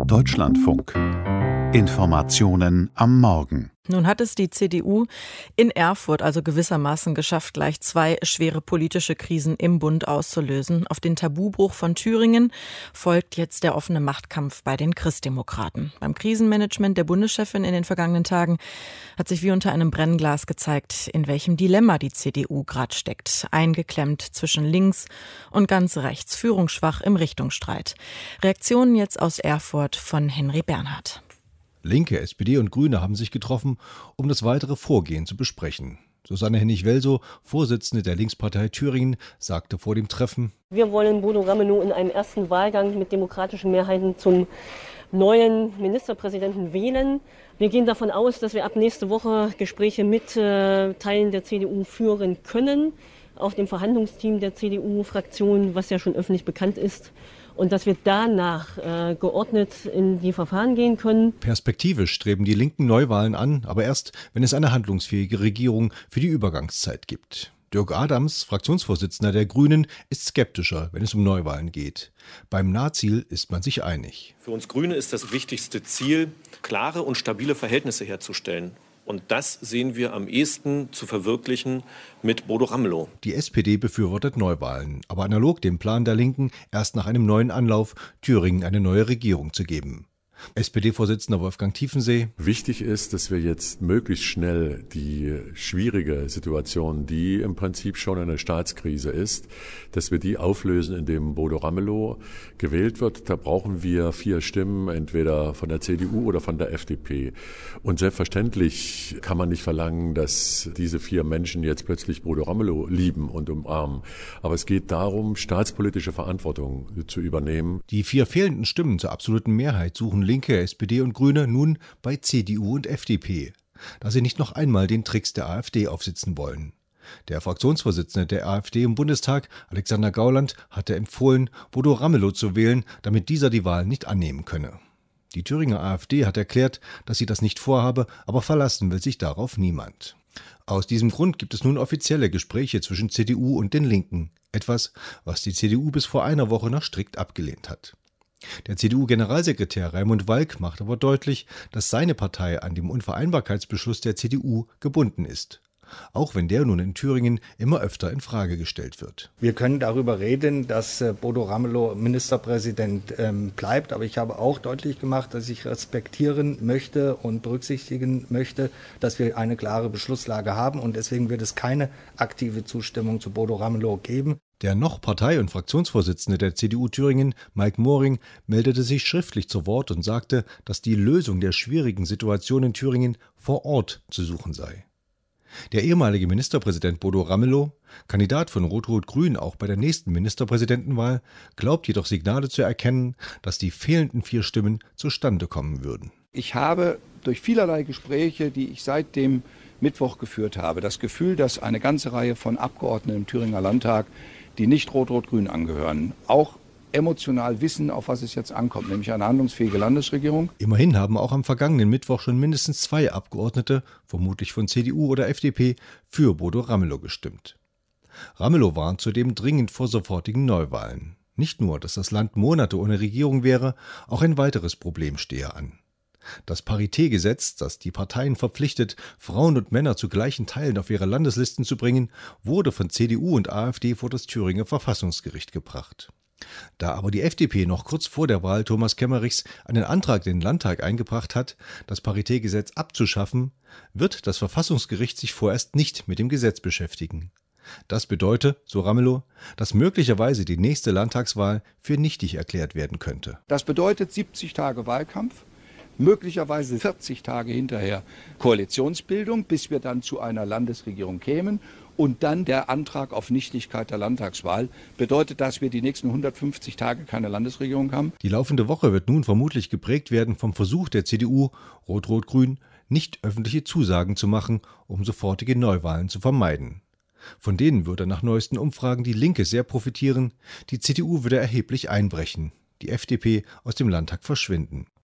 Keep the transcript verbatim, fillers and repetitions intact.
Deutschlandfunk. Informationen am Morgen. Nun hat es die C D U in Erfurt also gewissermaßen geschafft, gleich zwei schwere politische Krisen im Bund auszulösen. Auf den Tabubruch von Thüringen folgt jetzt der offene Machtkampf bei den Christdemokraten. Beim Krisenmanagement der Bundeschefin in den vergangenen Tagen hat sich wie unter einem Brennglas gezeigt, in welchem Dilemma die C D U gerade steckt. Eingeklemmt zwischen links und ganz rechts, führungsschwach im Richtungsstreit. Reaktionen jetzt aus Erfurt von Henry Bernhard. Linke, S P D und Grüne haben sich getroffen, um das weitere Vorgehen zu besprechen. Susanne Hennig-Welsow, Vorsitzende der Linkspartei Thüringen, sagte vor dem Treffen: Wir wollen Bodo Ramelow in einem ersten Wahlgang mit demokratischen Mehrheiten zum neuen Ministerpräsidenten wählen. Wir gehen davon aus, dass wir ab nächste Woche Gespräche mit äh, Teilen der C D U führen können, auch dem Verhandlungsteam der C D U-Fraktion, was ja schon öffentlich bekannt ist. Und dass wir danach äh, geordnet in die Verfahren gehen können. Perspektivisch streben die Linken Neuwahlen an, aber erst, wenn es eine handlungsfähige Regierung für die Übergangszeit gibt. Dirk Adams, Fraktionsvorsitzender der Grünen, ist skeptischer, wenn es um Neuwahlen geht. Beim Nahziel ist man sich einig. Für uns Grüne ist das wichtigste Ziel, klare und stabile Verhältnisse herzustellen. Und das sehen wir am ehesten zu verwirklichen mit Bodo Ramelow. Die S P D befürwortet Neuwahlen, aber analog dem Plan der Linken, erst nach einem neuen Anlauf Thüringen eine neue Regierung zu geben. S P D-Vorsitzender Wolfgang Tiefensee: Wichtig ist, dass wir jetzt möglichst schnell die schwierige Situation, die im Prinzip schon eine Staatskrise ist, dass wir die auflösen, indem Bodo Ramelow gewählt wird. Da brauchen wir vier Stimmen, entweder von der C D U oder von der F D P. Und selbstverständlich kann man nicht verlangen, dass diese vier Menschen jetzt plötzlich Bodo Ramelow lieben und umarmen. Aber es geht darum, staatspolitische Verantwortung zu übernehmen. Die vier fehlenden Stimmen zur absoluten Mehrheit suchen Linke, S P D und Grüne nun bei C D U und F D P, da sie nicht noch einmal den Tricks der AfD aufsitzen wollen. Der Fraktionsvorsitzende der AfD im Bundestag, Alexander Gauland, hatte empfohlen, Bodo Ramelow zu wählen, damit dieser die Wahl nicht annehmen könne. Die Thüringer AfD hat erklärt, dass sie das nicht vorhabe, aber verlassen will sich darauf niemand. Aus diesem Grund gibt es nun offizielle Gespräche zwischen C D U und den Linken, etwas, was die C D U bis vor einer Woche noch strikt abgelehnt hat. Der C D U-Generalsekretär Raimund Walk macht aber deutlich, dass seine Partei an dem Unvereinbarkeitsbeschluss der C D U gebunden ist. Auch wenn der nun in Thüringen immer öfter in Frage gestellt wird. Wir können darüber reden, dass Bodo Ramelow Ministerpräsident ähm, bleibt. Aber ich habe auch deutlich gemacht, dass ich respektieren möchte und berücksichtigen möchte, dass wir eine klare Beschlusslage haben. Und deswegen wird es keine aktive Zustimmung zu Bodo Ramelow geben. Der noch Partei- und Fraktionsvorsitzende der C D U Thüringen, Mike Moring, meldete sich schriftlich zu Wort und sagte, dass die Lösung der schwierigen Situation in Thüringen vor Ort zu suchen sei. Der ehemalige Ministerpräsident Bodo Ramelow, Kandidat von Rot-Rot-Grün auch bei der nächsten Ministerpräsidentenwahl, glaubt jedoch Signale zu erkennen, dass die fehlenden vier Stimmen zustande kommen würden. Ich habe durch vielerlei Gespräche, die ich seit dem Mittwoch geführt habe, das Gefühl, dass eine ganze Reihe von Abgeordneten im Thüringer Landtag, die nicht Rot-Rot-Grün angehören, auch emotional wissen, auf was es jetzt ankommt, nämlich eine handlungsfähige Landesregierung. Immerhin haben auch am vergangenen Mittwoch schon mindestens zwei Abgeordnete, vermutlich von C D U oder F D P, für Bodo Ramelow gestimmt. Ramelow warnt zudem dringend vor sofortigen Neuwahlen. Nicht nur, dass das Land Monate ohne Regierung wäre, auch ein weiteres Problem stehe an. Das Paritätgesetz, das die Parteien verpflichtet, Frauen und Männer zu gleichen Teilen auf ihre Landeslisten zu bringen, wurde von C D U und AfD vor das Thüringer Verfassungsgericht gebracht. Da aber die F D P noch kurz vor der Wahl Thomas Kemmerichs einen Antrag in den Landtag eingebracht hat, das Paritätgesetz abzuschaffen, wird das Verfassungsgericht sich vorerst nicht mit dem Gesetz beschäftigen. Das bedeutet, so Ramelow, dass möglicherweise die nächste Landtagswahl für nichtig erklärt werden könnte. Das bedeutet siebzig Tage Wahlkampf, möglicherweise vierzig Tage hinterher Koalitionsbildung, bis wir dann zu einer Landesregierung kämen. Und dann der Antrag auf Nichtigkeit der Landtagswahl bedeutet, dass wir die nächsten hundertfünfzig Tage keine Landesregierung haben. Die laufende Woche wird nun vermutlich geprägt werden vom Versuch der C D U, Rot-Rot-Grün, nicht öffentliche Zusagen zu machen, um sofortige Neuwahlen zu vermeiden. Von denen würde nach neuesten Umfragen die Linke sehr profitieren, die C D U würde erheblich einbrechen, die F D P aus dem Landtag verschwinden.